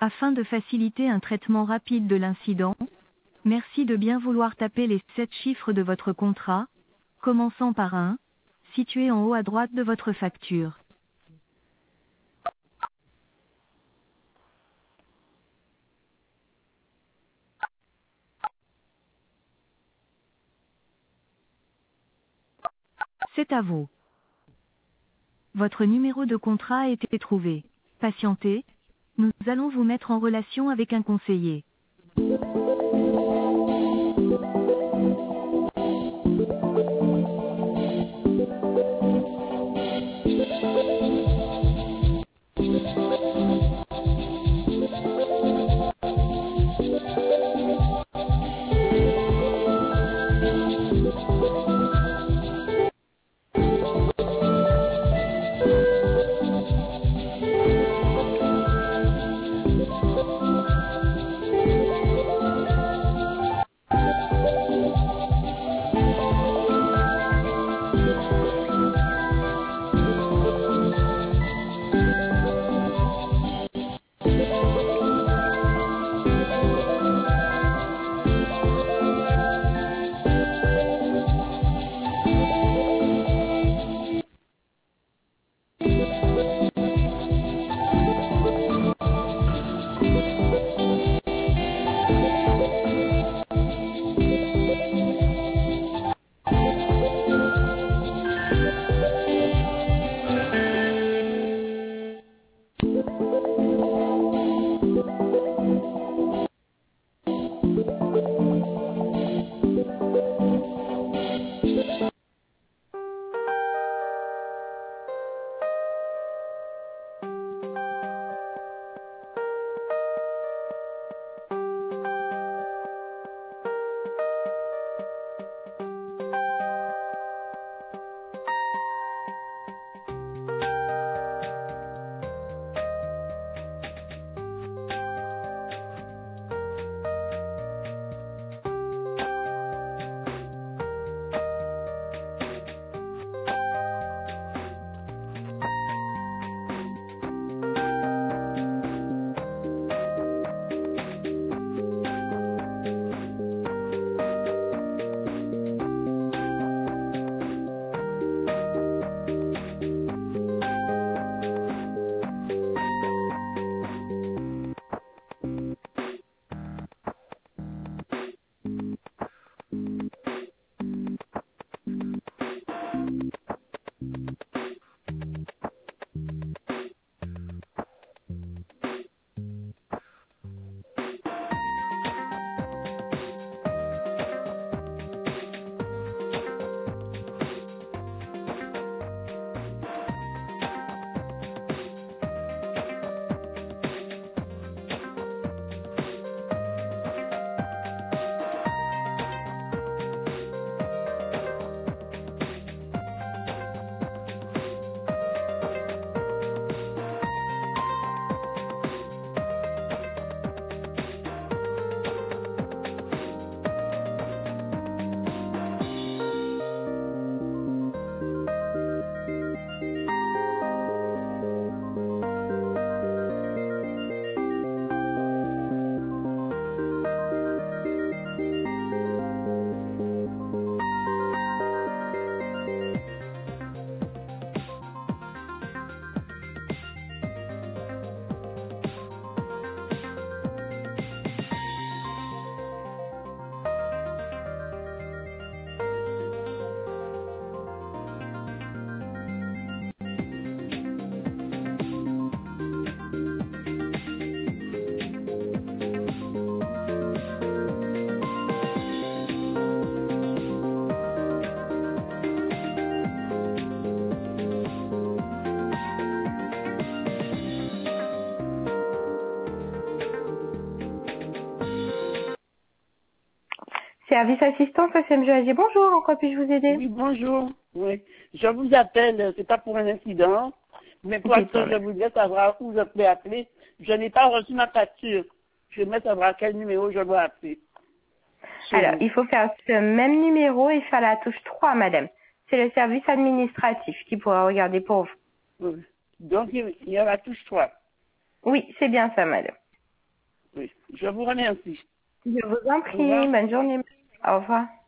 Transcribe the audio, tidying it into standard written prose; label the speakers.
Speaker 1: Afin de faciliter un traitement rapide de l'incident, merci de bien vouloir taper les 7 chiffres de votre contrat, commençant par 1, situé en haut à droite de votre facture. C'est à vous. Votre numéro de contrat a été trouvé. Patientez, nous allons vous mettre en relation avec un conseiller.
Speaker 2: Service assistance SMG. Bonjour, en quoi puis-je vous aider?
Speaker 3: Oui, bonjour. Oui. Je vous appelle, c'est pas pour un incident, mais pour que je voudrais savoir où je peux appeler. Je n'ai pas reçu ma facture. Je vais savoir quel numéro je dois appeler.
Speaker 2: Alors, il faut faire ce même numéro et faire la touche 3, madame. C'est le service administratif qui pourra regarder pour vous.
Speaker 3: Oui. Donc, il y a la touche 3.
Speaker 2: Oui, c'est bien ça, madame.
Speaker 3: Oui. Je vous remercie.
Speaker 2: Je vous en prie. Bonne journée. Au revoir.